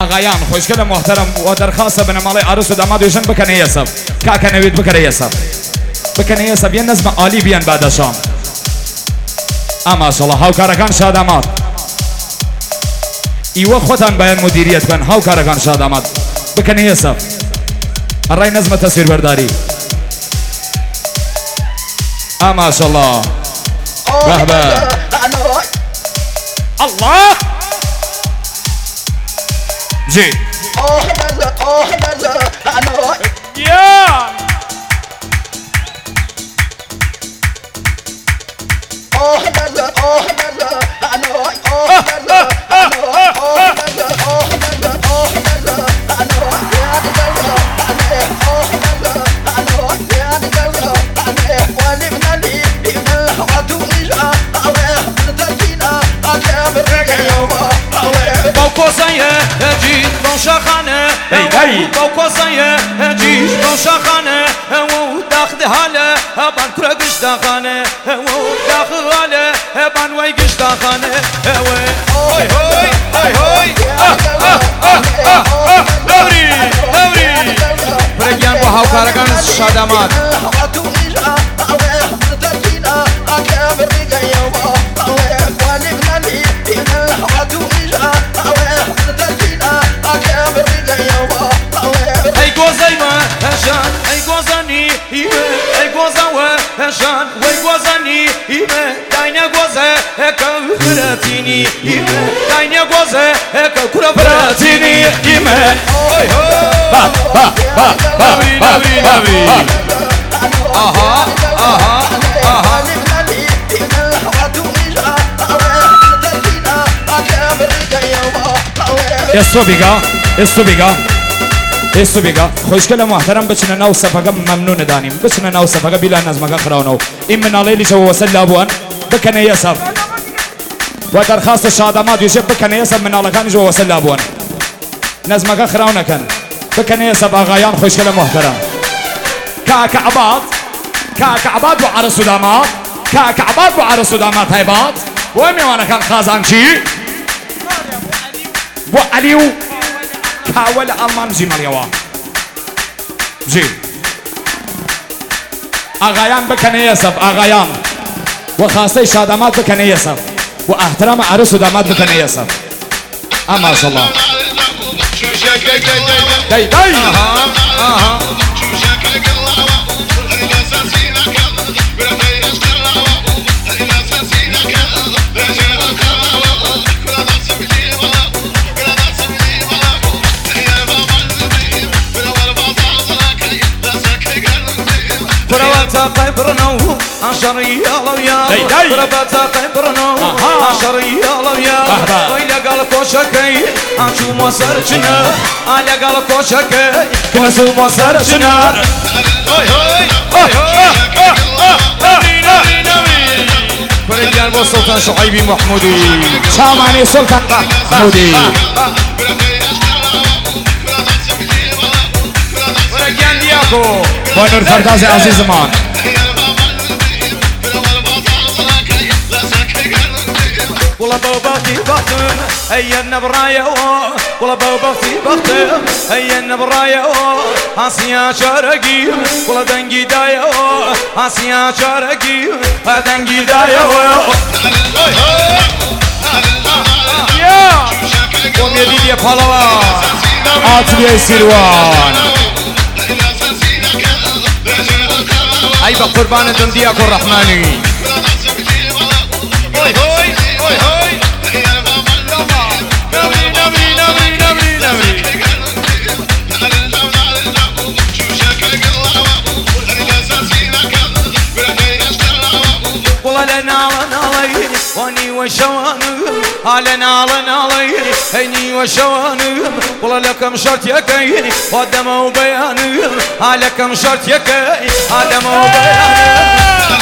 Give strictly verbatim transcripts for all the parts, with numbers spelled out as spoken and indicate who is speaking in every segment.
Speaker 1: آقایان خوشگل محترم و درخواست بنمالی عروس و داماد یوشن بکنه یسب کاکا نوید بکنه یسب بکنه یسب یه نظم عالی بیان بعد شام اما شاء الله هاوکارەکان شادامات ایوە خۆتان باید مدیریت کن هاوکارەکان شادامات بکنه یسب الرأي نظم تصویر برداری اما شاء الله به به الله جي يا
Speaker 2: باوکۆزایە هەجی ڕۆژەخانە باوکۆزایە هەجی ڕۆژەخانە ئەوە و داخدەهالە هەبان کورە گشتاخانە ئەوە و داخهالە هەبان وای گشتاخانە ئەوە هۆی هۆی هۆی هۆی دەوری دەوری پرەگیان بۆ هاوکارەکان شادامات ای گوزایمە هەژان ای گۆزانی هیمە ای گۆزاوە هەژان وەی گۆزانی هیمە داینە گۆزە هەکە فرەتینی هیمە داینە گۆزە هەکە کورە فرەتینی هیمە هۆی هۆی نەوری نەوری نەوری ئاها ئاها ئاها
Speaker 1: استو بيقا استو بيقا استو بيقا خوشگل محترم بچنه ناو صفقه ممنون دانیم بچنه ناو صفقه بلا نظمه خراونو این من علیلی شو وصل لابوان بکنه یسب و درخواست شادامات یوسف بکنه یسب من علیکانی جو وصل لابوان نظمه خراونه کن بکنه یسب آقایان خوشگل محترم کاکا عباد کاکا عباد و عرس و داماد کاکا عباد و عرس و داماد هیباد و میوانه کن خازانچی بو عليو كاول ألمان جي مريوا جي أغايان بكني يسب أغايان وخاصة شادامات بكني يسب واحترام عرس ودامات بكني يسب أما شاء الله داي داي
Speaker 2: اها اها برواتا قبرنو عشري علويا برواتا قبرنو عشري علويا ويلا قال كوشكي عشو مصرجنا على قال كوشكي كنسو مصرجنا هوي هوي هوي هوي نبي نبي فرجال بو سلطان شعيبي محمودي
Speaker 1: شاماني سلطان محمودي
Speaker 2: فرجال دياكو
Speaker 1: ونور فرداز عزيز مان
Speaker 2: والله بوبختي بختم هيا النبرايا والله بوبختي بختم هيا النبرايا هاسيا شارقي والله دنجي دايا هاسيا شارقي دنجي دايا يا قوم يا ديدي بحلوة
Speaker 1: عاطلي سيروان
Speaker 2: أي بقربان دندياك الرحماني هوي هوي هوي هوي نبري نبري نبري نبري نبري والله لنا لنا لي واني وشوانم علنا لنا لي هيني وشوانم والله لكم شرط يكين ودم وبيانم عليكم شرط يكين ودم وبيانم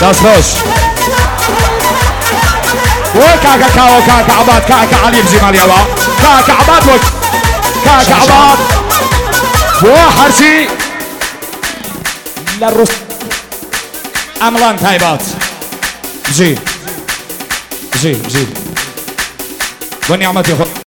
Speaker 1: دستخوش وكاكا كاو كاكا عباد كاكا علي بجمال يلا كاكا عباد وك كاكا عباد وحرشي للرس عملان تايبات جي جي جي ونعمتي